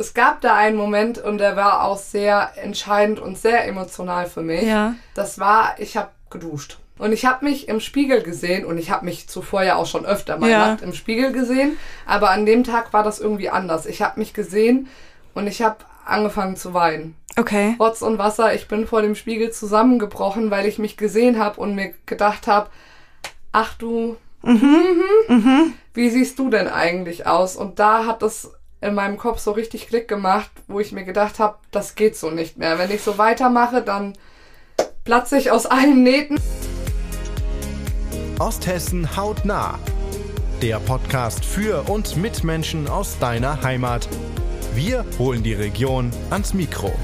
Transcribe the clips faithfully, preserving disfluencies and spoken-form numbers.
es gab da einen Moment und der war auch sehr entscheidend und sehr emotional für mich. Ja. Das war, ich habe geduscht. Und ich habe mich im Spiegel gesehen und ich habe mich zuvor ja auch schon öfter mal Ja. nackt im Spiegel gesehen. Aber an dem Tag war das irgendwie anders. Ich habe mich gesehen und ich habe angefangen zu weinen. Okay. Rotz und Wasser, ich bin vor dem Spiegel zusammengebrochen, weil ich mich gesehen habe und mir gedacht habe, ach du, Mhm. Mhm. wie siehst du denn eigentlich aus? Und da hat es in meinem Kopf so richtig Klick gemacht, wo ich mir gedacht habe, das geht so nicht mehr. Wenn ich so weitermache, dann platze ich aus allen Nähten. Osthessen hautnah. Der Podcast für und mit Menschen aus deiner Heimat. Wir holen die Region ans Mikro.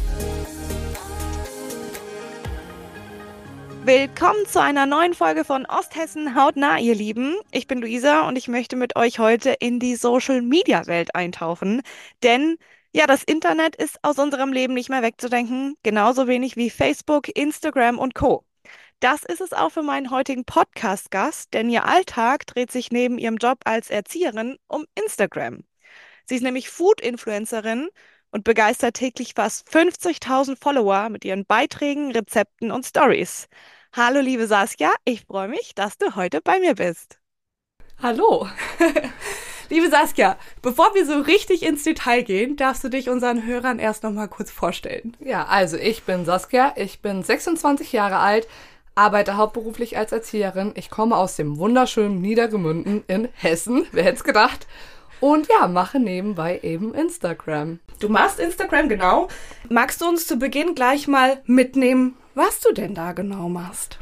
Willkommen zu einer neuen Folge von Osthessen hautnah, ihr Lieben. Ich bin Luisa und ich möchte mit euch heute in die Social-Media-Welt eintauchen. Denn ja, das Internet ist aus unserem Leben nicht mehr wegzudenken, genauso wenig wie Facebook, Instagram und Co. Das ist es auch für meinen heutigen Podcast-Gast, denn ihr Alltag dreht sich neben ihrem Job als Erzieherin um Instagram. Sie ist nämlich Food-Influencerin und begeistert täglich fast fünfzigtausend Follower mit ihren Beiträgen, Rezepten und Stories. Hallo liebe Saskia, ich freue mich, dass du heute bei mir bist. Hallo. Liebe Saskia, bevor wir so richtig ins Detail gehen, darfst du dich unseren Hörern erst noch mal kurz vorstellen. Ja, also ich bin Saskia, ich bin sechsundzwanzig Jahre alt, arbeite hauptberuflich als Erzieherin. Ich komme aus dem wunderschönen Niedergemünden in Hessen, wer hätte es gedacht. Und ja, mache nebenbei eben Instagram. Du machst Instagram, genau. Magst du uns zu Beginn gleich mal mitnehmen, was du denn da genau machst?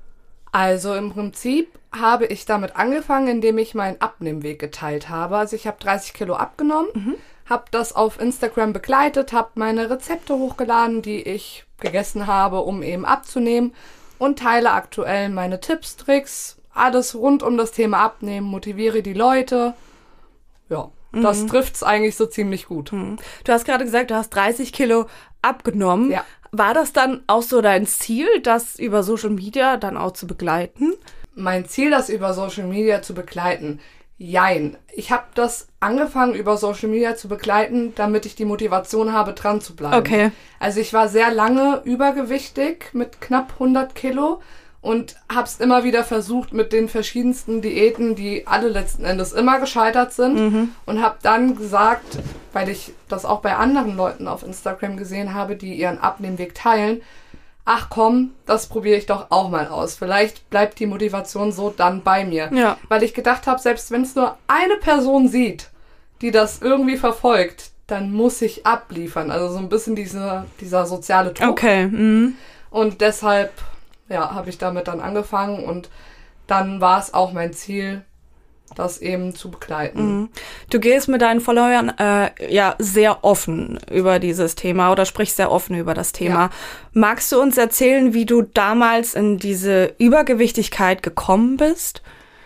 Also im Prinzip habe ich damit angefangen, indem ich meinen Abnehmweg geteilt habe. Also ich habe dreißig Kilo abgenommen, mhm. habe das auf Instagram begleitet, habe meine Rezepte hochgeladen, die ich gegessen habe, um eben abzunehmen und teile aktuell meine Tipps, Tricks, alles rund um das Thema Abnehmen, motiviere die Leute. Ja, das mhm. trifft's eigentlich so ziemlich gut. Mhm. Du hast gerade gesagt, du hast dreißig Kilo abgenommen. Ja. War das dann auch so dein Ziel, das über Social Media dann auch zu begleiten? Mein Ziel, das über Social Media zu begleiten? Jein. Ich habe das angefangen, über Social Media zu begleiten, damit ich die Motivation habe, dran zu bleiben. Okay. Also ich war sehr lange übergewichtig mit knapp hundert Kilo und habe es immer wieder versucht mit den verschiedensten Diäten, die alle letzten Endes immer gescheitert sind. Mhm. Und habe dann gesagt, weil ich das auch bei anderen Leuten auf Instagram gesehen habe, die ihren Abnehmweg teilen, ach komm, das probiere ich doch auch mal aus. Vielleicht bleibt die Motivation so dann bei mir. Ja. Weil ich gedacht habe, selbst wenn es nur eine Person sieht, die das irgendwie verfolgt, dann muss ich abliefern. Also so ein bisschen diese, dieser soziale Druck. Okay. Mhm. Und deshalb ja, habe ich damit dann angefangen und dann war es auch mein Ziel, das eben zu begleiten. Mhm. Du gehst mit deinen Followern äh, ja sehr offen über dieses Thema oder sprichst sehr offen über das Thema. Ja. Magst du uns erzählen, wie du damals in diese Übergewichtigkeit gekommen bist?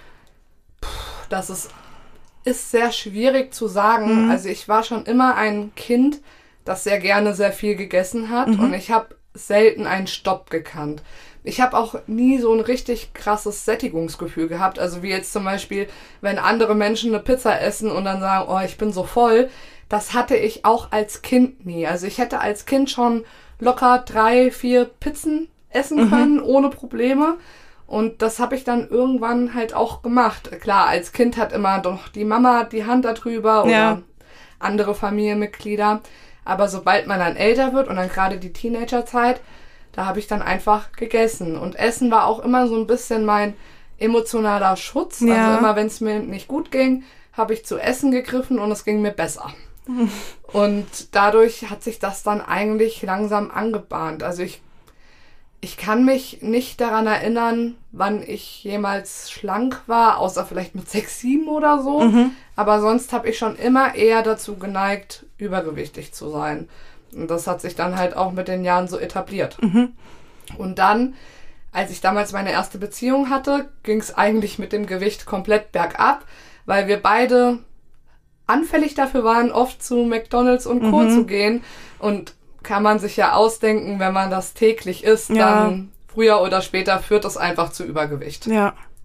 Puh, das ist, ist sehr schwierig zu sagen. Mhm. Also ich war schon immer ein Kind, das sehr gerne sehr viel gegessen hat mhm. und ich habe selten einen Stopp gekannt. Ich habe auch nie so ein richtig krasses Sättigungsgefühl gehabt. Also wie jetzt zum Beispiel, wenn andere Menschen eine Pizza essen und dann sagen, oh, ich bin so voll. Das hatte ich auch als Kind nie. Also ich hätte als Kind schon locker drei, vier Pizzen essen können, mhm. ohne Probleme. Und das habe ich dann irgendwann halt auch gemacht. Klar, als Kind hat immer doch die Mama die Hand da drüber oder ja. andere Familienmitglieder. Aber sobald man dann älter wird und dann gerade die Teenagerzeit, da habe ich dann einfach gegessen. Und Essen war auch immer so ein bisschen mein emotionaler Schutz. Ja. Also immer, wenn es mir nicht gut ging, habe ich zu essen gegriffen und es ging mir besser. Mhm. Und dadurch hat sich das dann eigentlich langsam angebahnt. Also ich, ich kann mich nicht daran erinnern, wann ich jemals schlank war, außer vielleicht mit sechs, sieben oder so. Mhm. Aber sonst habe ich schon immer eher dazu geneigt, übergewichtig zu sein. Und das hat sich dann halt auch mit den Jahren so etabliert. Mhm. Und dann, als ich damals meine erste Beziehung hatte, ging es eigentlich mit dem Gewicht komplett bergab, weil wir beide anfällig dafür waren, oft zu McDonald's und Co. Mhm. zu gehen. Und kann man sich ja ausdenken, wenn man das täglich isst, ja. dann früher oder später führt es einfach zu Übergewicht. Ja.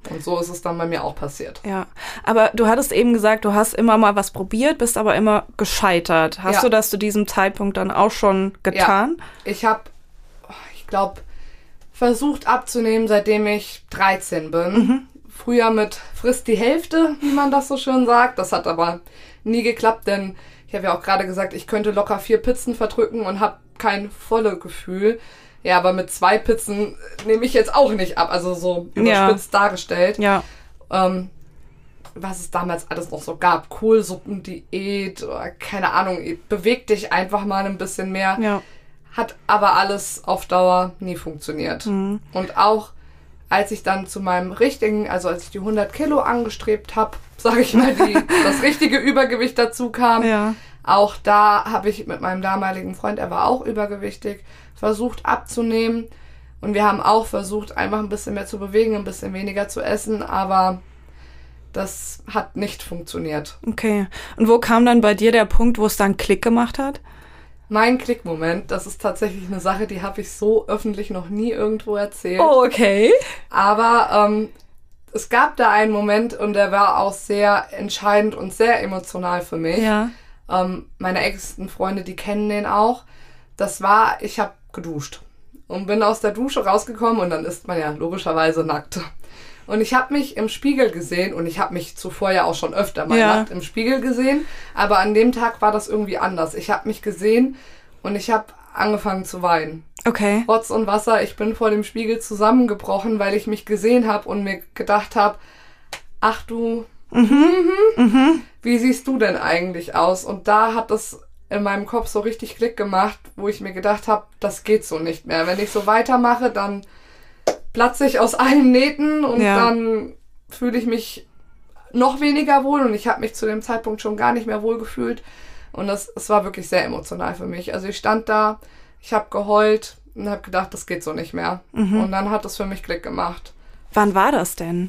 Und so ist es dann bei mir auch passiert. Ja, aber du hattest eben gesagt, du hast immer mal was probiert, bist aber immer gescheitert. Hast ja. du das zu diesem Zeitpunkt dann auch schon getan? Ja. Ich habe, ich glaube, versucht abzunehmen, seitdem ich dreizehn bin. Mhm. Früher mit frisst die Hälfte, wie man das so schön sagt. Das hat aber nie geklappt, denn ich habe ja auch gerade gesagt, ich könnte locker vier Pizzen verdrücken und habe kein volles Gefühl. Ja, aber mit zwei Pizzen nehme ich jetzt auch nicht ab, also so überspitzt ja. dargestellt. Ja. Ähm, was es damals alles noch so gab, Kohlsuppendiät oder keine Ahnung, beweg dich einfach mal ein bisschen mehr. Ja. Hat aber alles auf Dauer nie funktioniert. Mhm. Und auch als ich dann zu meinem richtigen, also als ich die hundert Kilo angestrebt habe, sage ich mal, die, das richtige Übergewicht dazu kam, ja. auch da habe ich mit meinem damaligen Freund, er war auch übergewichtig, versucht abzunehmen. Und wir haben auch versucht, einfach ein bisschen mehr zu bewegen, ein bisschen weniger zu essen, aber das hat nicht funktioniert. Okay. Und wo kam dann bei dir der Punkt, wo es dann Klick gemacht hat? Mein Klickmoment, das ist tatsächlich eine Sache, die habe ich so öffentlich noch nie irgendwo erzählt. Oh, okay. Aber ähm, es gab da einen Moment und der war auch sehr entscheidend und sehr emotional für mich. Ja. Ähm, meine engsten Freunde, die kennen den auch. Das war, ich habe geduscht und bin aus der Dusche rausgekommen und dann ist man ja logischerweise nackt. Und ich habe mich im Spiegel gesehen und ich habe mich zuvor ja auch schon öfter mal ja. nackt im Spiegel gesehen, aber an dem Tag war das irgendwie anders. Ich habe mich gesehen und ich habe angefangen zu weinen. Okay. Rotz und Wasser, ich bin vor dem Spiegel zusammengebrochen, weil ich mich gesehen habe und mir gedacht habe, ach du, mhm. Mhm. wie siehst du denn eigentlich aus? Und da hat es in meinem Kopf so richtig Klick gemacht, wo ich mir gedacht habe, das geht so nicht mehr. Wenn ich so weitermache, dann platze ich aus allen Nähten und ja. dann fühle ich mich noch weniger wohl und ich habe mich zu dem Zeitpunkt schon gar nicht mehr wohl gefühlt und das, es war wirklich sehr emotional für mich. Also ich stand da, ich habe geheult und habe gedacht, das geht so nicht mehr. Mhm. Und dann hat es für mich Klick gemacht. Wann war das denn?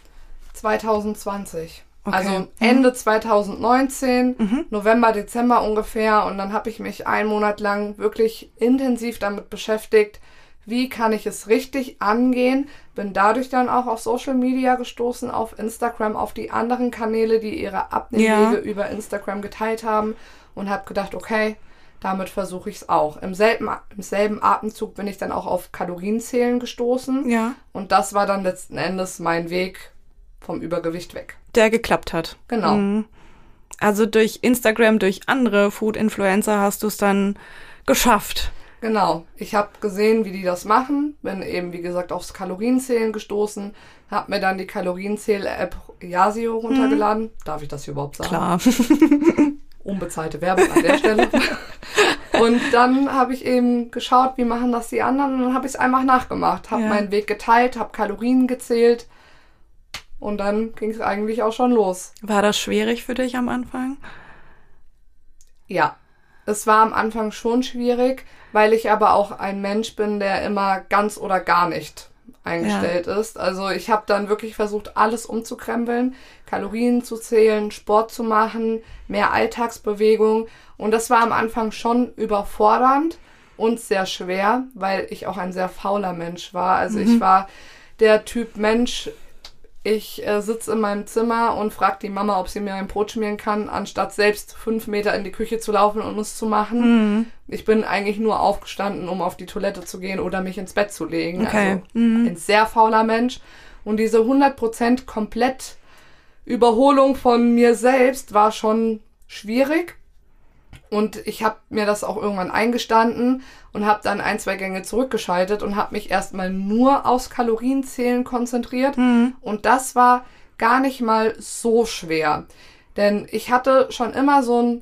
zwanzig zwanzig. Okay. Also Ende mhm. zwanzig neunzehn, mhm. November, Dezember ungefähr und dann habe ich mich einen Monat lang wirklich intensiv damit beschäftigt, wie kann ich es richtig angehen? Bin dadurch dann auch auf Social Media gestoßen, auf Instagram, auf die anderen Kanäle, die ihre Abnehmwege ja. über Instagram geteilt haben und habe gedacht, okay, damit versuche ich es auch. Im selben, im selben Atemzug bin ich dann auch auf Kalorienzählen gestoßen ja. und das war dann letzten Endes mein Weg vom Übergewicht weg. Der geklappt hat. Genau. Mhm. Also durch Instagram, durch andere Food-Influencer hast du es dann geschafft. Genau. Ich habe gesehen, wie die das machen, bin eben, wie gesagt, aufs Kalorienzählen gestoßen, habe mir dann die Kalorienzähl-App Yasio runtergeladen. Mhm. Darf ich das hier überhaupt sagen? Klar. Unbezahlte Werbung an der Stelle. Und dann habe ich eben geschaut, wie machen das die anderen und dann habe ich es einfach nachgemacht. Habe ja. meinen Weg geteilt, habe Kalorien gezählt und dann ging es eigentlich auch schon los. War das schwierig für dich am Anfang? Ja. Es war am Anfang schon schwierig, weil ich aber auch ein Mensch bin, der immer ganz oder gar nicht eingestellt ja. ist. Also ich habe dann wirklich versucht, alles umzukrempeln, Kalorien zu zählen, Sport zu machen, mehr Alltagsbewegung. Und das war am Anfang schon überfordernd und sehr schwer, weil ich auch ein sehr fauler Mensch war. Also mhm. ich war der Typ Mensch, ich äh, sitze in meinem Zimmer und frage die Mama, ob sie mir ein Brot schmieren kann, anstatt selbst fünf Meter in die Küche zu laufen und es zu machen. Mhm. Ich bin eigentlich nur aufgestanden, um auf die Toilette zu gehen oder mich ins Bett zu legen. Okay. Also mhm. ein sehr fauler Mensch. Und diese hundert Prozent komplett Überholung von mir selbst war schon schwierig. Und ich habe mir das auch irgendwann eingestanden und habe dann ein, zwei Gänge zurückgeschaltet und habe mich erstmal nur aufs Kalorienzählen konzentriert. Mhm. Und das war gar nicht mal so schwer. Denn ich hatte schon immer so ein,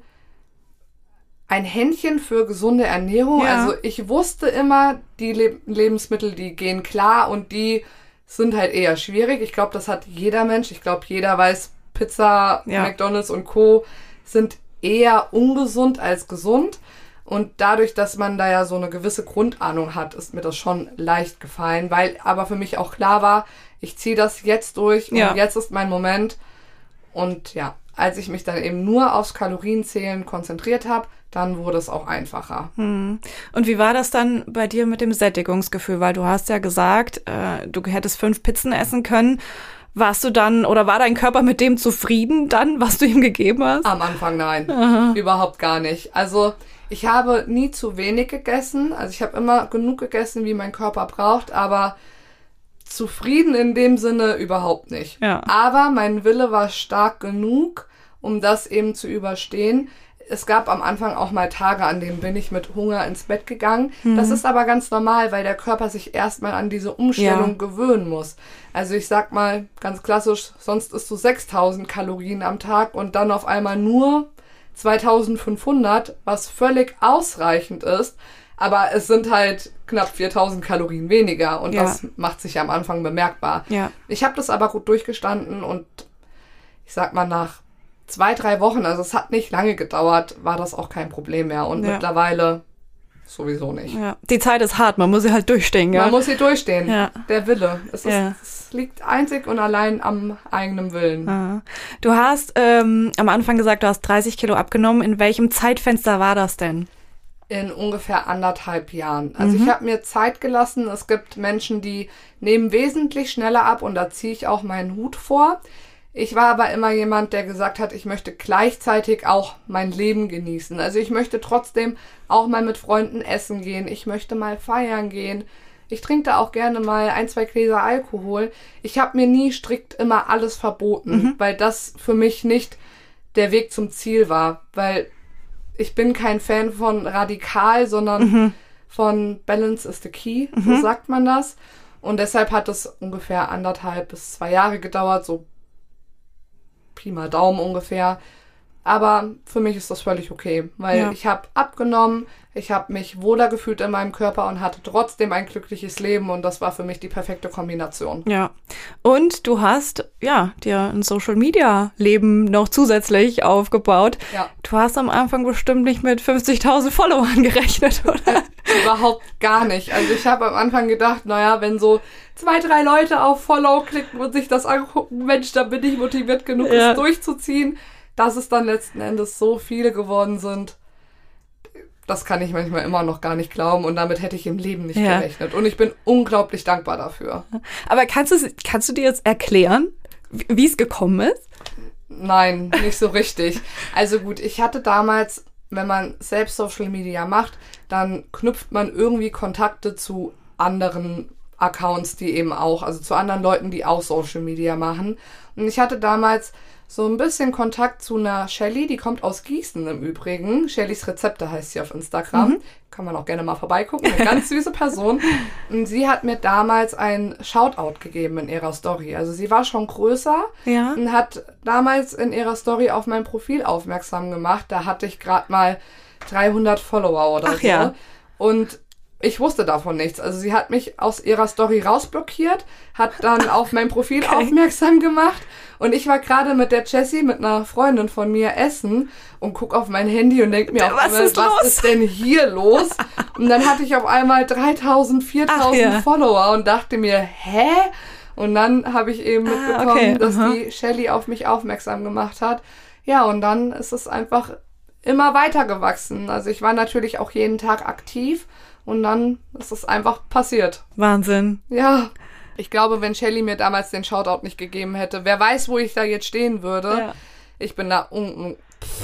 ein Händchen für gesunde Ernährung. Ja. Also ich wusste immer, die Le- Lebensmittel, die gehen klar und die sind halt eher schwierig. Ich glaube, das hat jeder Mensch. Ich glaube, jeder weiß, Pizza, ja. McDonald's und Co. sind eher ungesund als gesund. Und dadurch, dass man da ja so eine gewisse Grundahnung hat, ist mir das schon leicht gefallen, weil aber für mich auch klar war, ich ziehe das jetzt durch und ja. jetzt ist mein Moment. Und ja, als ich mich dann eben nur aufs Kalorienzählen konzentriert habe, dann wurde es auch einfacher. Hm. Und wie war das dann bei dir mit dem Sättigungsgefühl? Weil du hast ja gesagt, äh, du hättest fünf Pizzen essen können. Warst du dann, oder war dein Körper mit dem zufrieden dann, was du ihm gegeben hast? Am Anfang nein, Aha. überhaupt gar nicht. Also ich habe nie zu wenig gegessen. Also ich habe immer genug gegessen, wie mein Körper braucht, aber zufrieden in dem Sinne überhaupt nicht. Ja. Aber mein Wille war stark genug, um das eben zu überstehen. Es gab am Anfang auch mal Tage, an denen bin ich mit Hunger ins Bett gegangen. Mhm. Das ist aber ganz normal, weil der Körper sich erstmal an diese Umstellung ja. gewöhnen muss. Also ich sag mal ganz klassisch, sonst isst du sechstausend Kalorien am Tag und dann auf einmal nur zweitausendfünfhundert, was völlig ausreichend ist. Aber es sind halt knapp viertausend Kalorien weniger und ja. das macht sich am Anfang bemerkbar. Ja. Ich habe das aber gut durchgestanden und ich sag mal nach zwei, drei Wochen, also es hat nicht lange gedauert, war das auch kein Problem mehr. Und ja. mittlerweile sowieso nicht. Ja. Die Zeit ist hart, man muss sie halt durchstehen. Ja? Man muss sie durchstehen. Ja. Der Wille. Es, ist, ja. es liegt einzig und allein am eigenen Willen. Aha. Du hast ähm, am Anfang gesagt, du hast dreißig Kilo abgenommen. In welchem Zeitfenster war das denn? In ungefähr anderthalb Jahren. Also mhm. ich habe mir Zeit gelassen. Es gibt Menschen, die nehmen wesentlich schneller ab und da ziehe ich auch meinen Hut vor. Ich war aber immer jemand, der gesagt hat, ich möchte gleichzeitig auch mein Leben genießen. Also ich möchte trotzdem auch mal mit Freunden essen gehen. Ich möchte mal feiern gehen. Ich trinke da auch gerne mal ein, zwei Gläser Alkohol. Ich habe mir nie strikt immer alles verboten, mhm. weil das für mich nicht der Weg zum Ziel war. Weil ich bin kein Fan von radikal, sondern mhm. von Balance is the key, mhm. so sagt man das. Und deshalb hat es ungefähr anderthalb bis zwei Jahre gedauert, so Pi mal Daumen ungefähr. Aber für mich ist das völlig okay, weil ja. ich habe abgenommen, ich habe mich wohler gefühlt in meinem Körper und hatte trotzdem ein glückliches Leben und das war für mich die perfekte Kombination. Ja, und du hast ja dir ein Social-Media-Leben noch zusätzlich aufgebaut. Ja. Du hast am Anfang bestimmt nicht mit fünfzigtausend Followern gerechnet, oder? Überhaupt gar nicht. Also ich habe am Anfang gedacht, naja, wenn so zwei, drei Leute auf Follow klicken und sich das angucken, Mensch, dann bin ich motiviert genug, ja. es durchzuziehen. Dass es dann letzten Endes so viele geworden sind, das kann ich manchmal immer noch gar nicht glauben und damit hätte ich im Leben nicht ja. gerechnet. Und ich bin unglaublich dankbar dafür. Aber kannst du, kannst du dir jetzt erklären, wie es gekommen ist? Nein, nicht so richtig. Also gut, ich hatte damals, wenn man selbst Social Media macht, dann knüpft man irgendwie Kontakte zu anderen Accounts, die eben auch, also zu anderen Leuten, die auch Social Media machen. Und ich hatte damals so ein bisschen Kontakt zu einer Shelly, die kommt aus Gießen im Übrigen. Shellys Rezepte heißt sie auf Instagram. Mhm. Kann man auch gerne mal vorbeigucken. Eine ganz süße Person. Und sie hat mir damals ein Shoutout gegeben in ihrer Story. Also sie war schon größer ja. und hat damals in ihrer Story auf mein Profil aufmerksam gemacht. Da hatte ich gerade mal dreihundert Follower oder Ach, so. Ja. Und ich wusste davon nichts. Also sie hat mich aus ihrer Story rausblockiert, hat dann auf mein Profil okay. aufmerksam gemacht und ich war gerade mit der Jessie, mit einer Freundin von mir, essen und guck auf mein Handy und denk mir, auf was, einmal, ist, was los? ist denn hier los? Und dann hatte ich auf einmal dreitausend, viertausend ja. Follower und dachte mir, hä? Und dann habe ich eben mitbekommen, ah, okay. dass Aha. die Shelly auf mich aufmerksam gemacht hat. Ja, und dann ist es einfach immer weiter gewachsen. Also ich war natürlich auch jeden Tag aktiv. Und dann ist es einfach passiert. Wahnsinn. Ja. Ich glaube, wenn Shelly mir damals den Shoutout nicht gegeben hätte, wer weiß, wo ich da jetzt stehen würde. Ja. Ich bin da un-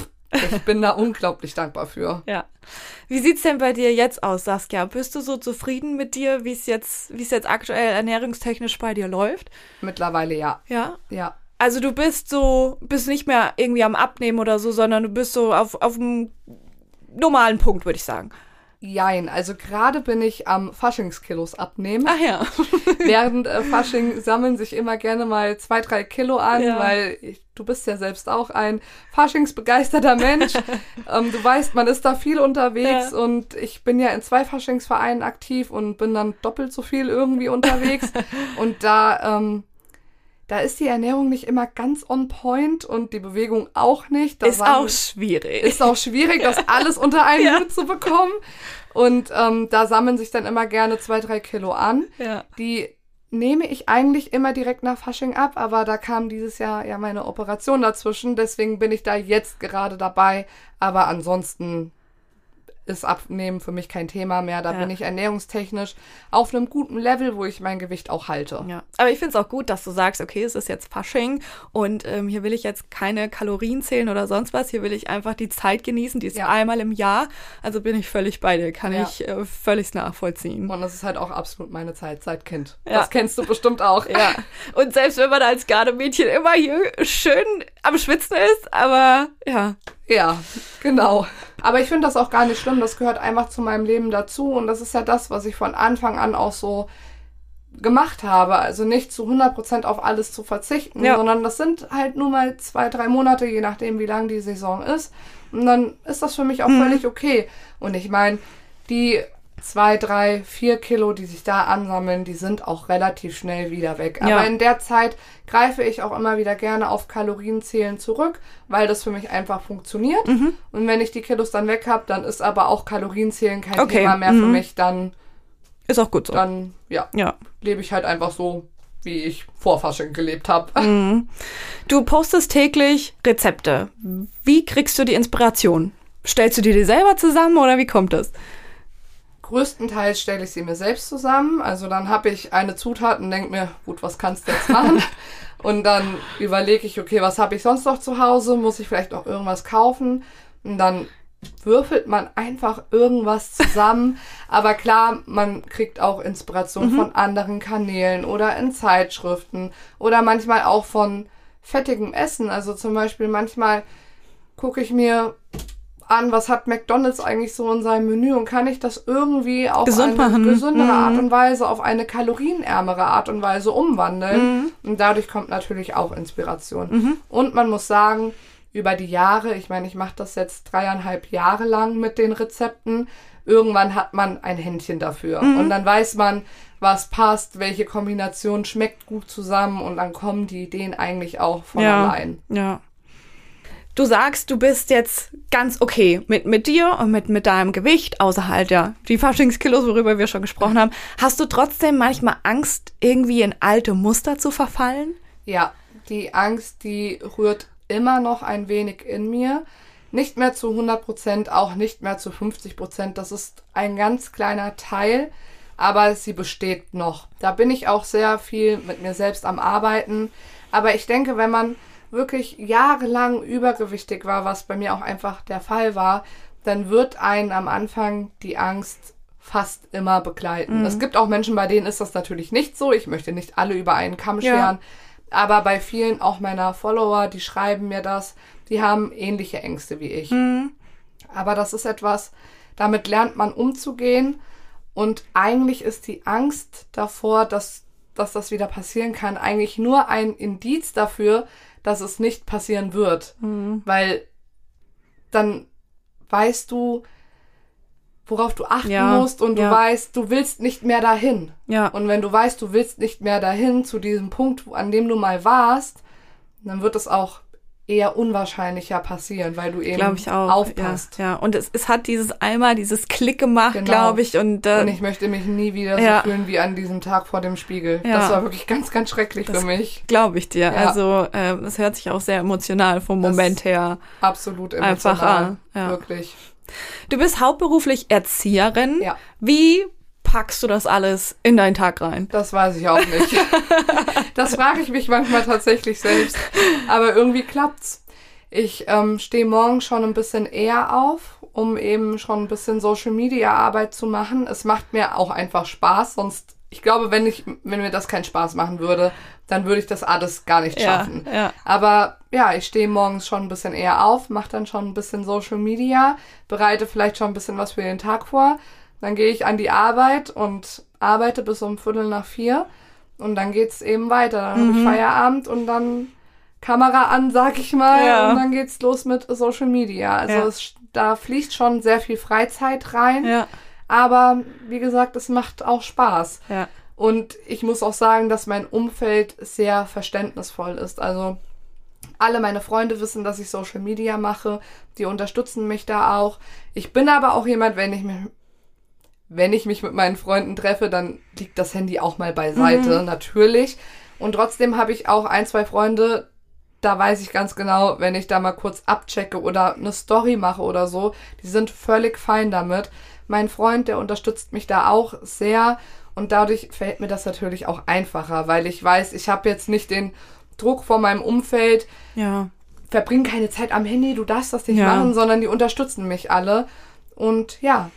ich bin da unglaublich dankbar für. Ja. Wie sieht's denn bei dir jetzt aus, Saskia? Bist du so zufrieden mit dir, wie es jetzt, wie es jetzt aktuell ernährungstechnisch bei dir läuft? Mittlerweile ja. Ja? Ja. Also du bist so, bist nicht mehr irgendwie am Abnehmen oder so, sondern du bist so auf, auf einem normalen Punkt, würde ich sagen. Jein, also gerade bin ich am Faschingskilos abnehmen. Ach ja. Während äh, Fasching sammeln sich immer gerne mal zwei, drei Kilo an, ja. weil ich, du bist ja selbst auch ein faschingsbegeisterter Mensch. ähm, du weißt, man ist da viel unterwegs ja. und ich bin ja in zwei Faschingsvereinen aktiv und bin dann doppelt so viel irgendwie unterwegs. Und da, ähm, da ist die Ernährung nicht immer ganz on point und die Bewegung auch nicht. Da ist waren, auch schwierig. Ist auch schwierig, das alles unter einen ja. Hut zu bekommen. Und ähm, da sammeln sich dann immer gerne zwei, drei Kilo an. Ja. Die nehme ich eigentlich immer direkt nach Fasching ab, aber da kam dieses Jahr ja meine Operation dazwischen. Deswegen bin ich da jetzt gerade dabei. Aber ansonsten ist Abnehmen für mich kein Thema mehr. Da Ja. bin ich ernährungstechnisch auf einem guten Level, wo ich mein Gewicht auch halte. Ja, aber ich finde es auch gut, dass du sagst, okay, es ist jetzt Fasching und ähm, hier will ich jetzt keine Kalorien zählen oder sonst was. Hier will ich einfach die Zeit genießen, die ist Ja. einmal im Jahr. Also bin ich völlig bei dir, kann Ja. ich äh, völlig nachvollziehen. Und das ist halt auch absolut meine Zeit seit Kind. Ja. Das kennst du bestimmt auch. Ja, und selbst wenn man als Gardemädchen immer hier schön am Schwitzen ist, aber ja. Ja, genau. Aber ich finde das auch gar nicht schlimm. Das gehört einfach zu meinem Leben dazu. Und das ist ja das, was ich von Anfang an auch so gemacht habe. Also nicht zu hundert Prozent auf alles zu verzichten, Ja. sondern das sind halt nur mal zwei, drei Monate, je nachdem, wie lang die Saison ist. Und dann ist das für mich auch Mhm. völlig okay. Und ich meine, die zwei, drei, vier Kilo, die sich da ansammeln, die sind auch relativ schnell wieder weg. Ja. Aber in der Zeit greife ich auch immer wieder gerne auf Kalorienzählen zurück, weil das für mich einfach funktioniert. Mhm. Und wenn ich die Kilos dann weg habe, dann ist aber auch Kalorienzählen kein Okay. Thema mehr Mhm. für mich. Dann, Ist auch gut so. dann ja, Ja. lebe ich halt einfach so, wie ich vor Fasching gelebt habe. Du postest täglich Rezepte. Wie kriegst du die Inspiration? Stellst du dir die selber zusammen oder wie kommt das? Größtenteils stelle ich sie mir selbst zusammen. Also dann habe ich eine Zutat und denke mir, gut, was kannst du jetzt machen? Und dann überlege ich, okay, was habe ich sonst noch zu Hause? Muss ich vielleicht noch irgendwas kaufen? Und dann würfelt man einfach irgendwas zusammen. Aber klar, man kriegt auch Inspiration von anderen Kanälen oder in Zeitschriften oder manchmal auch von fettigem Essen. Also zum Beispiel manchmal gucke ich mir an, was hat McDonald's eigentlich so in seinem Menü und kann ich das irgendwie auf Gesund eine machen. gesündere Mhm. Art und Weise, auf eine kalorienärmere Art und Weise umwandeln. Und dadurch kommt natürlich auch Inspiration. Und man muss sagen, über die Jahre, ich meine, ich mache das jetzt dreieinhalb Jahre lang mit den Rezepten, irgendwann hat man ein Händchen dafür. Und dann weiß man, was passt, welche Kombination schmeckt gut zusammen und dann kommen die Ideen eigentlich auch von Ja. allein. Ja. Du sagst, du bist jetzt ganz okay mit, mit dir und mit, mit deinem Gewicht, außer halt ja die Faschingskilos, worüber wir schon gesprochen haben. Hast du trotzdem manchmal Angst, irgendwie in alte Muster zu verfallen? Ja, die Angst, die rührt immer noch ein wenig in mir. Nicht mehr zu hundert Prozent, auch nicht mehr zu fünfzig Prozent. Das ist ein ganz kleiner Teil, aber sie besteht noch. Da bin ich auch sehr viel mit mir selbst am Arbeiten. Aber ich denke, wenn man wirklich jahrelang übergewichtig war, was bei mir auch einfach der Fall war, dann wird einen am Anfang die Angst fast immer begleiten. Es gibt auch Menschen, bei denen ist das natürlich nicht so. Ich möchte nicht alle über einen Kamm Ja. scheren. Aber bei vielen auch meiner Follower, die schreiben mir das, die haben ähnliche Ängste wie ich. Aber das ist etwas, damit lernt man umzugehen. Und eigentlich ist die Angst davor, dass, dass das wieder passieren kann, eigentlich nur ein Indiz dafür, dass es nicht passieren wird. Weil dann weißt du, worauf du achten Ja, musst und du ja. weißt, du willst nicht mehr dahin. Ja. Und wenn du weißt, du willst nicht mehr dahin zu diesem Punkt, an dem du mal warst, dann wird es auch eher unwahrscheinlicher passieren, weil du eben Glaube ich auch. aufpasst. Ja, ja. Und es, es hat dieses einmal dieses Klick gemacht, Genau. glaube ich. Und, äh, Und ich möchte mich nie wieder so Ja. fühlen wie an diesem Tag vor dem Spiegel. Ja. Das war wirklich ganz, ganz schrecklich Das für mich. glaube ich dir. Ja. Also ähm, es hört sich auch sehr emotional vom Das- Moment her. Absolut Einfach emotional. an, ja. Wirklich. Du bist hauptberuflich Erzieherin. Ja. Wie packst du das alles in deinen Tag rein? Das weiß ich auch nicht. Das frage ich mich manchmal tatsächlich selbst. Aber irgendwie klappt's. Ich ähm, stehe morgens schon ein bisschen eher auf, um eben schon ein bisschen Social-Media-Arbeit zu machen. Es macht mir auch einfach Spaß, sonst, ich glaube, wenn ich, wenn mir das keinen Spaß machen würde, dann würde ich das alles gar nicht schaffen. Ja, ja. Aber ja, ich stehe morgens schon ein bisschen eher auf, mache dann schon ein bisschen Social-Media, bereite vielleicht schon ein bisschen was für den Tag vor. Dann gehe ich an die Arbeit und arbeite bis um Viertel nach vier und dann geht's eben weiter. Dann habe ich Feierabend und dann Kamera an, sag ich mal, Ja. und dann geht's los mit Social Media. Also Ja. es, da fließt schon sehr viel Freizeit rein, Ja, aber wie gesagt, es macht auch Spaß. ja. Und ich muss auch sagen, dass mein Umfeld sehr verständnisvoll ist. Also alle meine Freunde wissen, dass ich Social Media mache, die unterstützen mich da auch. Ich bin aber auch jemand, wenn ich mich wenn ich mich mit meinen Freunden treffe, dann liegt das Handy auch mal beiseite, natürlich. Und trotzdem habe ich auch ein, zwei Freunde, da weiß ich ganz genau, wenn ich da mal kurz abchecke oder eine Story mache oder so, die sind völlig fein damit. Mein Freund, der unterstützt mich da auch sehr und dadurch fällt mir das natürlich auch einfacher, weil ich weiß, ich habe jetzt nicht den Druck von meinem Umfeld, ja. verbring keine Zeit am Handy, du darfst das nicht ja. machen, sondern die unterstützen mich alle. Und ja,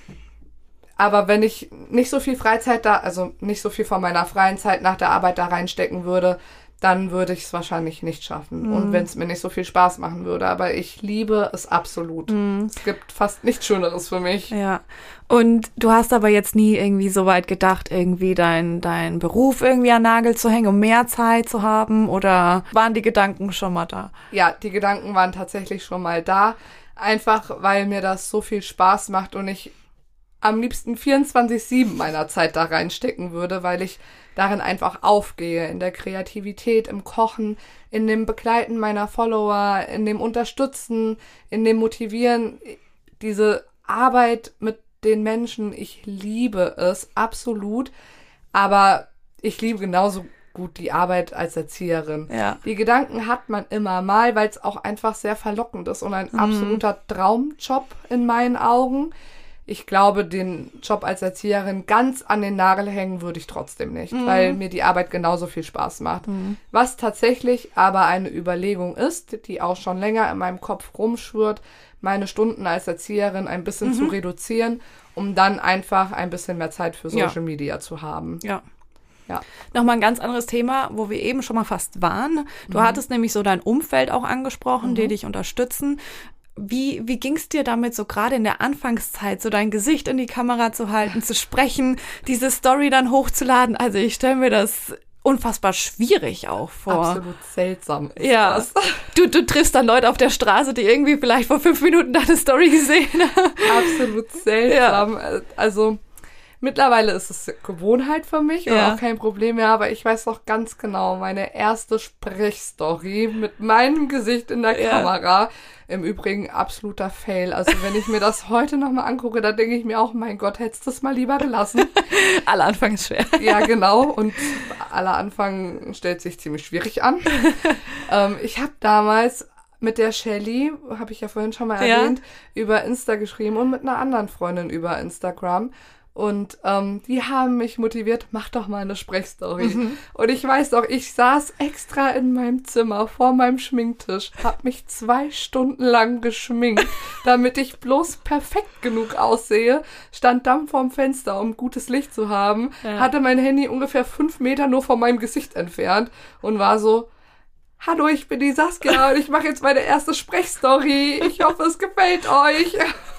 aber wenn ich nicht so viel Freizeit da, also nicht so viel von meiner freien Zeit nach der Arbeit da reinstecken würde, dann würde ich es wahrscheinlich nicht schaffen. Mhm. Und wenn es mir nicht so viel Spaß machen würde. Aber ich liebe es absolut. Mhm. Es gibt fast nichts Schöneres für mich. Ja. Und du hast aber jetzt nie irgendwie so weit gedacht, irgendwie deinen dein Beruf irgendwie an den Nagel zu hängen, um mehr Zeit zu haben? Oder waren die Gedanken schon mal da? Ja, die Gedanken waren tatsächlich schon mal da. Einfach, weil mir das so viel Spaß macht und ich am liebsten vierundzwanzig sieben meiner Zeit da reinstecken würde, weil ich darin einfach aufgehe, in der Kreativität, im Kochen, in dem Begleiten meiner Follower, in dem Unterstützen, in dem Motivieren, diese Arbeit mit den Menschen, ich liebe es absolut, aber ich liebe genauso gut die Arbeit als Erzieherin. Ja. Die Gedanken hat man immer mal, weil es auch einfach sehr verlockend ist und ein mhm. absoluter Traumjob in meinen Augen. Ich glaube, den Job als Erzieherin ganz an den Nagel hängen würde ich trotzdem nicht, mhm. weil mir die Arbeit genauso viel Spaß macht. Mhm. Was tatsächlich aber eine Überlegung ist, die auch schon länger in meinem Kopf rumschwirrt, meine Stunden als Erzieherin ein bisschen mhm. zu reduzieren, um dann einfach ein bisschen mehr Zeit für Social ja. Media zu haben. Ja. Ja. Nochmal ein ganz anderes Thema, wo wir eben schon mal fast waren. Du mhm. hattest nämlich so dein Umfeld auch angesprochen, mhm. die dich unterstützen. Wie, wie ging's dir damit so gerade in der Anfangszeit, so dein Gesicht in die Kamera zu halten, zu sprechen, diese Story dann hochzuladen? Also ich stelle mir das unfassbar schwierig auch vor. Absolut seltsam ist ja. das. Du, du triffst dann Leute auf der Straße, die irgendwie vielleicht vor fünf Minuten deine Story gesehen haben. Absolut seltsam. Ja. Also mittlerweile ist es Gewohnheit für mich und ja. auch kein Problem mehr, aber ich weiß noch ganz genau, meine erste Sprechstory mit meinem Gesicht in der ja. Kamera, im Übrigen absoluter Fail. Also wenn ich mir das heute nochmal angucke, da denke ich mir auch, mein Gott, hättest du es mal lieber gelassen. Aller Anfang ist schwer. Ja, genau. Und aller Anfang stellt sich ziemlich schwierig an. ähm, ich habe damals mit der Shelly, habe ich ja vorhin schon mal erwähnt, ja. über Insta geschrieben und mit einer anderen Freundin über Instagram. Und ähm, die haben mich motiviert, mach doch mal eine Sprechstory. Mhm. Und ich weiß auch, ich saß extra in meinem Zimmer vor meinem Schminktisch, hab mich zwei Stunden lang geschminkt, damit ich bloß perfekt genug aussehe, stand dann vorm Fenster, um gutes Licht zu haben, ja. hatte mein Handy ungefähr fünf Meter nur von meinem Gesicht entfernt und war so, hallo, ich bin die Saskia und ich mache jetzt meine erste Sprechstory. Ich hoffe, es gefällt euch.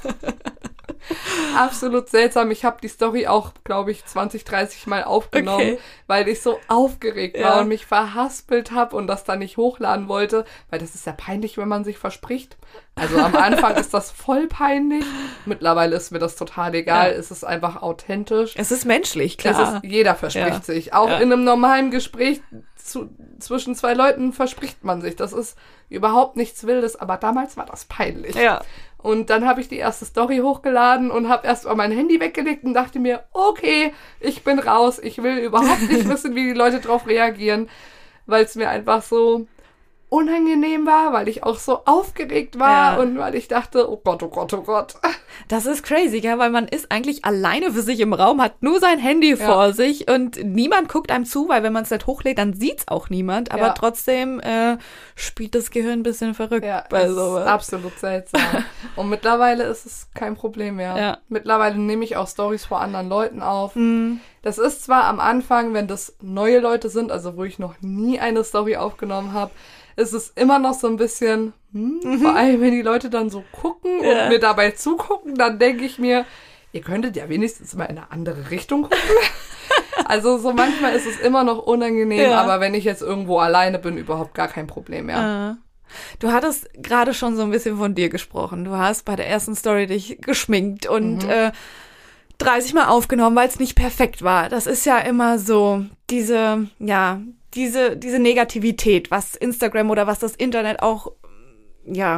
Absolut seltsam. Ich habe die Story auch, glaube ich, zwanzig, dreißig Mal aufgenommen, okay. weil ich so aufgeregt war ja. und mich verhaspelt habe und das dann nicht hochladen wollte, weil das ist ja peinlich, wenn man sich verspricht. Also am Anfang ist das voll peinlich. Mittlerweile ist mir das total egal. Ja. Es ist einfach authentisch. Es ist menschlich, klar. Es ist, jeder verspricht ja. sich. Auch ja. in einem normalen Gespräch zu, zwischen zwei Leuten verspricht man sich. Das ist überhaupt nichts Wildes, aber damals war das peinlich. Ja. Und dann habe ich die erste Story hochgeladen und habe erst mal mein Handy weggelegt und dachte mir, okay, ich bin raus. Ich will überhaupt nicht wissen, wie die Leute drauf reagieren, weil es mir einfach so unangenehm war, weil ich auch so aufgeregt war ja. und weil ich dachte, oh Gott, oh Gott, oh Gott. Das ist crazy, gell? Weil man ist eigentlich alleine für sich im Raum, hat nur sein Handy ja. vor sich und niemand guckt einem zu, weil wenn man es nicht hochlädt, dann sieht's auch niemand. Aber ja. trotzdem äh, spielt das Gehirn ein bisschen verrückt ja, bei sowas. sowas. Absolut seltsam. Und mittlerweile ist es kein Problem mehr. Ja. Mittlerweile nehme ich auch Storys vor anderen Leuten auf. Mhm. Das ist zwar am Anfang, wenn das neue Leute sind, also wo ich noch nie eine Story aufgenommen habe, ist es immer noch so ein bisschen, hm, mhm. vor allem wenn die Leute dann so gucken ja. und mir dabei zugucken, dann denke ich mir, ihr könntet ja wenigstens mal in eine andere Richtung gucken. Also so manchmal ist es immer noch unangenehm, ja. aber wenn ich jetzt irgendwo alleine bin, überhaupt gar kein Problem mehr. Äh. Du hattest gerade schon so ein bisschen von dir gesprochen. Du hast bei der ersten Story dich geschminkt und mhm. äh, dreißig Mal aufgenommen, weil es nicht perfekt war. Das ist ja immer so diese, ja, diese diese Negativität, was Instagram oder was das Internet auch, ja,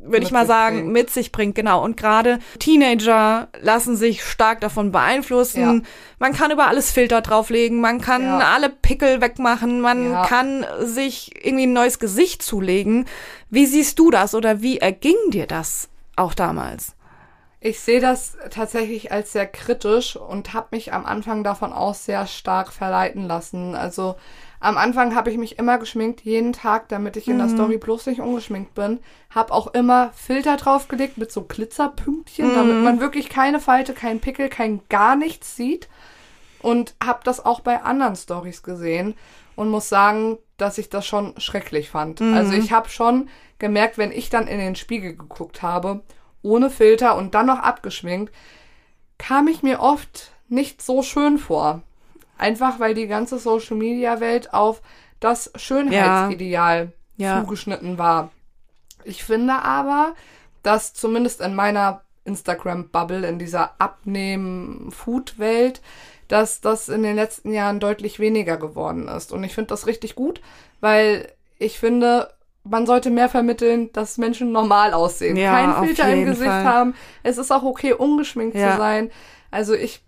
würde ich mal sagen, bringt. mit sich bringt, genau. Und gerade Teenager lassen sich stark davon beeinflussen. Ja. Man kann über alles Filter drauflegen, man kann ja. alle Pickel wegmachen, man ja. kann sich irgendwie ein neues Gesicht zulegen. Wie siehst du das oder wie erging dir das auch damals? Ich sehe das tatsächlich als sehr kritisch und habe mich am Anfang davon auch sehr stark verleiten lassen. Also am Anfang habe ich mich immer geschminkt, jeden Tag, damit ich in der Story bloß nicht ungeschminkt bin. Habe auch immer Filter draufgelegt mit so Glitzerpünktchen, mm. damit man wirklich keine Falte, kein Pickel, kein gar nichts sieht. Und habe das auch bei anderen Stories gesehen und muss sagen, dass ich das schon schrecklich fand. Mm. Also ich habe schon gemerkt, wenn ich dann in den Spiegel geguckt habe, ohne Filter und dann noch abgeschminkt, kam ich mir oft nicht so schön vor. Einfach, weil die ganze Social-Media-Welt auf das Schönheitsideal ja. Ja. zugeschnitten war. Ich finde aber, dass zumindest in meiner Instagram-Bubble, in dieser Abnehmen-Food-Welt, dass das in den letzten Jahren deutlich weniger geworden ist. Und ich finde das richtig gut, weil ich finde, man sollte mehr vermitteln, dass Menschen normal aussehen. Ja, kein Filter im Gesicht Fall. haben. Es ist auch okay, ungeschminkt ja. zu sein. Also ich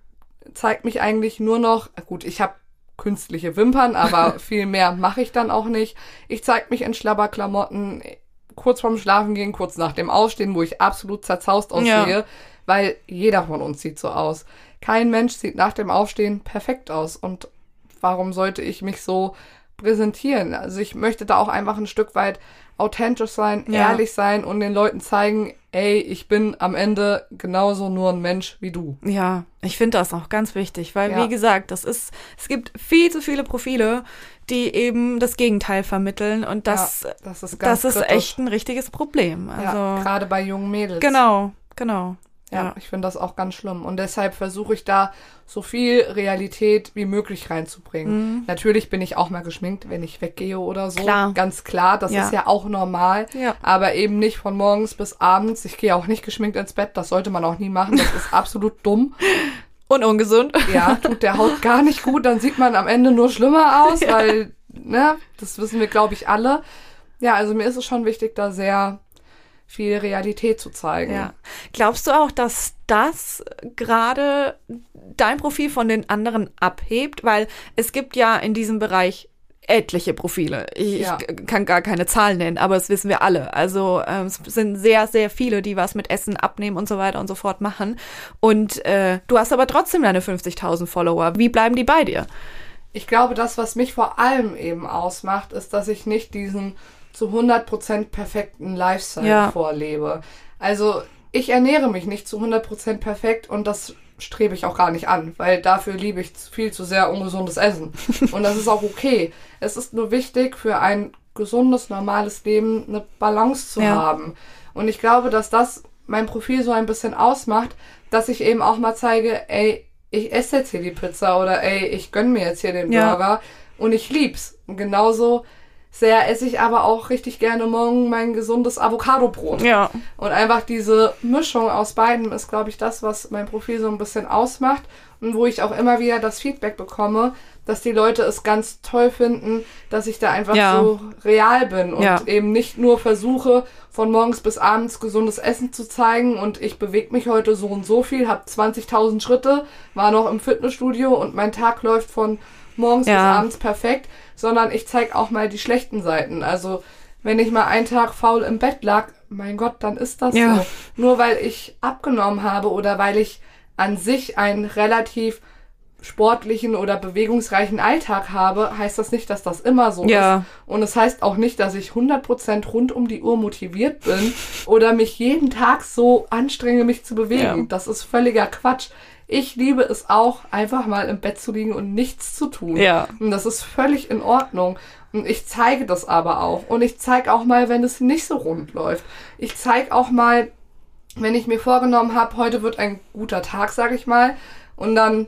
zeigt mich eigentlich nur noch, gut, ich habe künstliche Wimpern, aber viel mehr mache ich dann auch nicht. Ich zeige mich in Schlabberklamotten kurz vorm Schlafengehen, kurz nach dem Aufstehen, wo ich absolut zerzaust aussehe, ja. weil jeder von uns sieht so aus. Kein Mensch sieht nach dem Aufstehen perfekt aus und warum sollte ich mich so präsentieren? Also ich möchte da auch einfach ein Stück weit authentisch sein, ja. ehrlich sein und den Leuten zeigen, ey, ich bin am Ende genauso nur ein Mensch wie du. Ja, ich finde das auch ganz wichtig, weil ja. wie gesagt, das ist, es gibt viel zu viele Profile, die eben das Gegenteil vermitteln und das, ja, das ist, ganz das ist echt ein richtiges Problem. Also ja, gerade bei jungen Mädels. Genau, genau. Ja, ja. ich finde das auch ganz schlimm. Und deshalb versuche ich da so viel Realität wie möglich reinzubringen. Mhm. Natürlich bin ich auch mal geschminkt, wenn ich weggehe oder so. Klar. Ganz klar, das ja. ist ja auch normal. Ja. Aber eben nicht von morgens bis abends. Ich gehe auch nicht geschminkt ins Bett. Das sollte man auch nie machen. Das ist absolut dumm. Und ungesund. Ja, tut der Haut gar nicht gut. Dann sieht man am Ende nur schlimmer aus, ja. weil, ne, das wissen wir, glaube ich, alle. Ja, also mir ist es schon wichtig, da sehr viel Realität zu zeigen. Ja. Glaubst du auch, dass das gerade dein Profil von den anderen abhebt? Weil es gibt ja in diesem Bereich etliche Profile. Ich, ja. ich kann gar keine Zahlen nennen, aber das wissen wir alle. Also ähm, es sind sehr, sehr viele, die was mit Essen, Abnehmen und so weiter und so fort machen. Und äh, du hast aber trotzdem deine fünfzigtausend Follower. Wie bleiben die bei dir? Ich glaube, das, was mich vor allem eben ausmacht, ist, dass ich nicht diesen zu hundert Prozent perfekten Lifestyle ja. vorlebe. Also ich ernähre mich nicht zu hundert Prozent perfekt und das strebe ich auch gar nicht an, weil dafür liebe ich viel zu sehr ungesundes Essen. Und das ist auch okay. Es ist nur wichtig, für ein gesundes, normales Leben eine Balance zu ja. haben. Und ich glaube, dass das mein Profil so ein bisschen ausmacht, dass ich eben auch mal zeige, ey, ich esse jetzt hier die Pizza oder ey, ich gönn mir jetzt hier den ja. Burger und ich lieb's. Und genauso sehr esse ich aber auch richtig gerne morgen mein gesundes Avocadobrot. Ja. Und einfach diese Mischung aus beiden ist, glaube ich, das, was mein Profil so ein bisschen ausmacht und wo ich auch immer wieder das Feedback bekomme, dass die Leute es ganz toll finden, dass ich da einfach ja. so real bin und ja. eben nicht nur versuche, von morgens bis abends gesundes Essen zu zeigen und ich bewege mich heute so und so viel, habe zwanzigtausend Schritte, war noch im Fitnessstudio und mein Tag läuft von morgens ja. bis abends perfekt, sondern ich zeige auch mal die schlechten Seiten. Also wenn ich mal einen Tag faul im Bett lag, mein Gott, dann ist das ja. so. Nur weil ich abgenommen habe oder weil ich an sich einen relativ sportlichen oder bewegungsreichen Alltag habe, heißt das nicht, dass das immer so ja. ist. Und es heißt auch nicht, dass ich hundert Prozent rund um die Uhr motiviert bin oder mich jeden Tag so anstrenge, mich zu bewegen. Ja. Das ist völliger Quatsch. Ich liebe es auch, einfach mal im Bett zu liegen und nichts zu tun. Ja. Und das ist völlig in Ordnung. Und ich zeige das aber auch. Und ich zeige auch mal, wenn es nicht so rund läuft. Ich zeige auch mal, wenn ich mir vorgenommen habe, heute wird ein guter Tag, sage ich mal. Und dann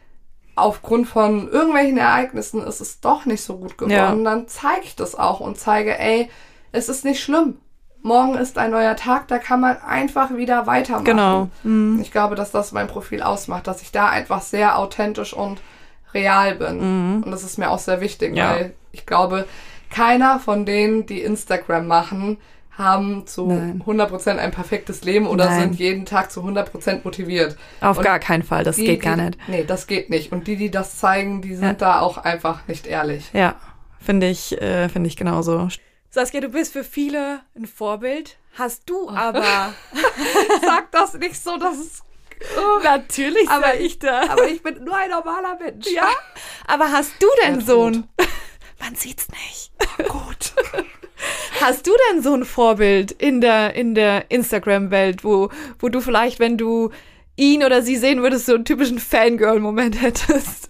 aufgrund von irgendwelchen Ereignissen ist es doch nicht so gut geworden. Ja. Dann zeige ich das auch und zeige, ey, es ist nicht schlimm. Morgen ist ein neuer Tag, da kann man einfach wieder weitermachen. Genau. Mhm. Ich glaube, dass das mein Profil ausmacht, dass ich da einfach sehr authentisch und real bin. Mhm. Und das ist mir auch sehr wichtig, ja. weil ich glaube, keiner von denen, die Instagram machen, haben zu Nein. hundert Prozent ein perfektes Leben oder Nein. sind jeden Tag zu hundert Prozent motiviert. Auf Und gar keinen Fall, das die, geht gar die, nicht. Nee, das geht nicht. Und die, die das zeigen, die sind Ja. da auch einfach nicht ehrlich. Ja, finde ich, äh, finde ich genauso. Saskia, du bist für viele ein Vorbild. Hast du aber... Sag das nicht so, dass es... Natürlich aber sag ich da. Aber ich bin nur ein normaler Mensch. Ja, aber hast du denn Der so ein... Tod. Man sieht's nicht. Gut. Hast du denn so ein Vorbild in der, in der Instagram-Welt, wo, wo du vielleicht, wenn du ihn oder sie sehen würdest, so einen typischen Fangirl-Moment hättest?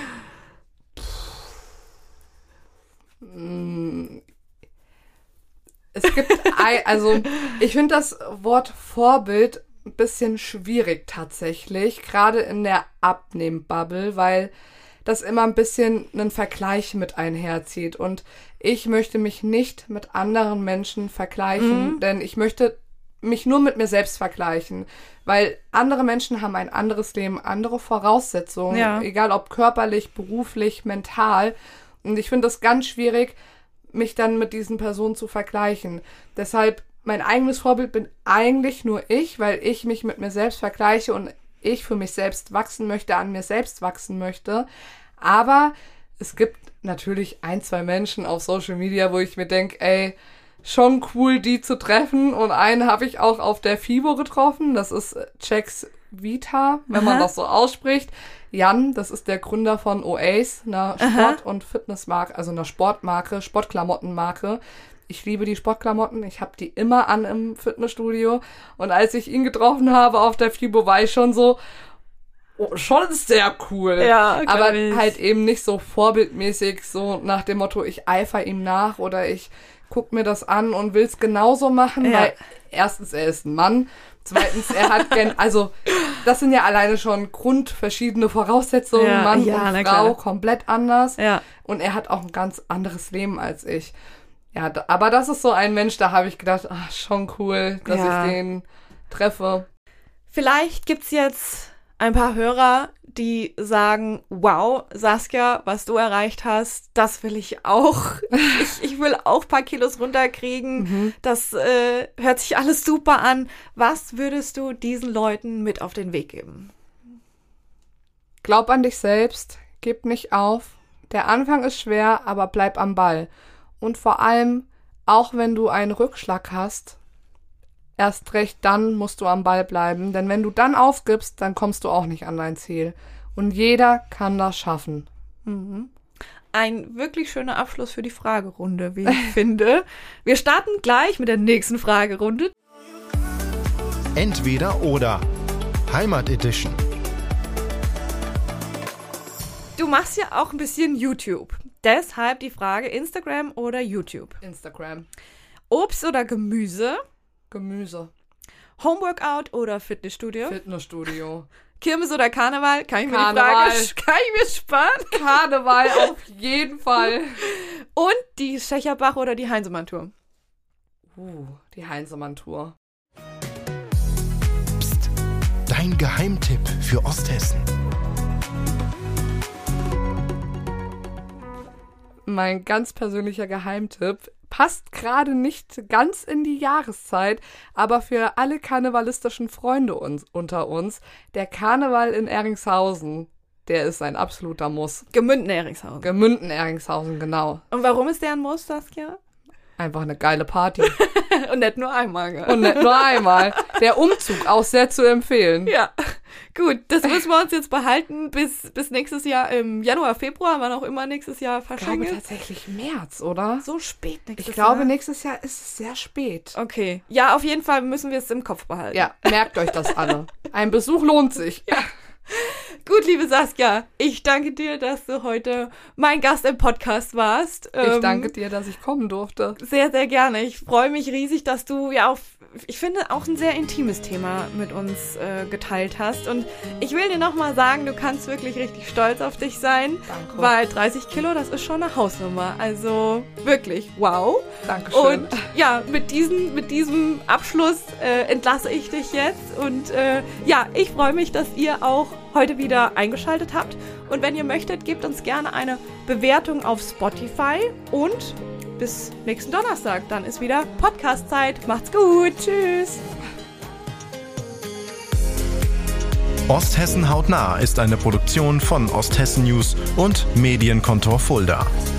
Es gibt, ein, also ich finde das Wort Vorbild ein bisschen schwierig tatsächlich, gerade in der Abnehmen-Bubble, weil das immer ein bisschen einen Vergleich mit einherzieht. Und ich möchte mich nicht mit anderen Menschen vergleichen, Mhm. denn ich möchte mich nur mit mir selbst vergleichen, weil andere Menschen haben ein anderes Leben, andere Voraussetzungen, Ja. egal ob körperlich, beruflich, mental. Und ich finde das ganz schwierig, mich dann mit diesen Personen zu vergleichen. Deshalb, mein eigenes Vorbild bin eigentlich nur ich, weil ich mich mit mir selbst vergleiche und ich für mich selbst wachsen möchte, an mir selbst wachsen möchte. Aber es gibt natürlich ein, zwei Menschen auf Social Media, wo ich mir denke, ey, schon cool, die zu treffen. Und einen habe ich auch auf der FIBO getroffen. Das ist Jax Vita, wenn man Aha. das so ausspricht. Jan, das ist der Gründer von Oace, einer Sport- und Fitnessmarke, also einer Sportmarke, Sportklamottenmarke. Ich liebe die Sportklamotten. Ich habe die immer an im Fitnessstudio. Und als ich ihn getroffen habe auf der FIBO, war ich schon so, oh, schon sehr cool. Ja, glaub aber ich. halt eben nicht so vorbildmäßig, so nach dem Motto, ich eifer ihm nach oder ich guck mir das an und will's genauso machen, Ja. weil erstens, er ist ein Mann. Zweitens, er hat gern, also das sind ja alleine schon grundverschiedene Voraussetzungen, Ja, Mann ja, na und klar. Frau, komplett anders. Ja. Und er hat auch ein ganz anderes Leben als ich. Ja, da, aber das ist so ein Mensch, da habe ich gedacht, ach, schon cool, dass Ja. ich den treffe. Vielleicht gibt's jetzt ein paar Hörer, die sagen, wow, Saskia, was du erreicht hast, das will ich auch. ich, ich will auch ein paar Kilos runterkriegen. Mhm. Das äh, hört sich alles super an. Was würdest du diesen Leuten mit auf den Weg geben? Glaub an dich selbst, gib nicht auf. Der Anfang ist schwer, aber bleib am Ball. Und vor allem, auch wenn du einen Rückschlag hast, erst recht dann musst du am Ball bleiben. Denn wenn du dann aufgibst, dann kommst du auch nicht an dein Ziel. Und jeder kann das schaffen. Ein wirklich schöner Abschluss für die Fragerunde, wie ich finde. Wir starten gleich mit der nächsten Fragerunde. Entweder oder. Heimat Edition. Du machst ja auch ein bisschen YouTube. Deshalb die Frage, Instagram oder YouTube? Instagram. Obst oder Gemüse? Gemüse. Homeworkout oder Fitnessstudio? Fitnessstudio. Kirmes oder Karneval? Kann ich mir Karneval. die Frage, kann ich mir sparen? Karneval auf jeden Fall. Und die Schächerbach oder die Heinsemann-Tour? Uh, die Heinsemann-Tour. Psst. Dein Geheimtipp für Osthessen. Mein ganz persönlicher Geheimtipp passt gerade nicht ganz in die Jahreszeit, aber für alle karnevalistischen Freunde uns, unter uns, der Karneval in Eringshausen, der ist ein absoluter Muss. Gemünden-Eringshausen. Gemünden Eringshausen, genau. Und warum ist der ein Muss, Saskia? Einfach eine geile Party. Und nicht nur einmal, gell? Und nicht nur einmal. Der Umzug auch sehr zu empfehlen. Ja, gut, das müssen wir uns jetzt behalten bis, bis nächstes Jahr im Januar, Februar, wann auch immer nächstes Jahr Ich glaube verschenkt. tatsächlich März, oder? So spät nächstes Ich glaube, Jahr. nächstes Jahr ist es sehr spät. Okay, ja, auf jeden Fall müssen wir es im Kopf behalten. Ja, merkt euch das alle. Ein Besuch lohnt sich. Gut, liebe Saskia, ich danke dir, dass du heute mein Gast im Podcast warst. Ich Ähm, danke dir, dass ich kommen durfte. Sehr, sehr gerne. Ich freue mich riesig, dass du ja auch, ich finde, auch ein sehr intimes Thema mit uns äh, geteilt hast. Und ich will dir nochmal sagen, du kannst wirklich richtig stolz auf dich sein, Danke. weil dreißig Kilo, das ist schon eine Hausnummer. Also wirklich, wow. Dankeschön. Und ja, mit, diesen, mit diesem Abschluss äh, entlasse ich dich jetzt. Und äh, ja, ich freue mich, dass ihr auch heute wieder eingeschaltet habt. Und wenn ihr möchtet, gebt uns gerne eine Bewertung auf Spotify und bis nächsten Donnerstag. Dann ist wieder Podcast-Zeit. Macht's gut. Tschüss. Osthessen hautnah ist eine Produktion von Osthessen News und Medienkontor Fulda.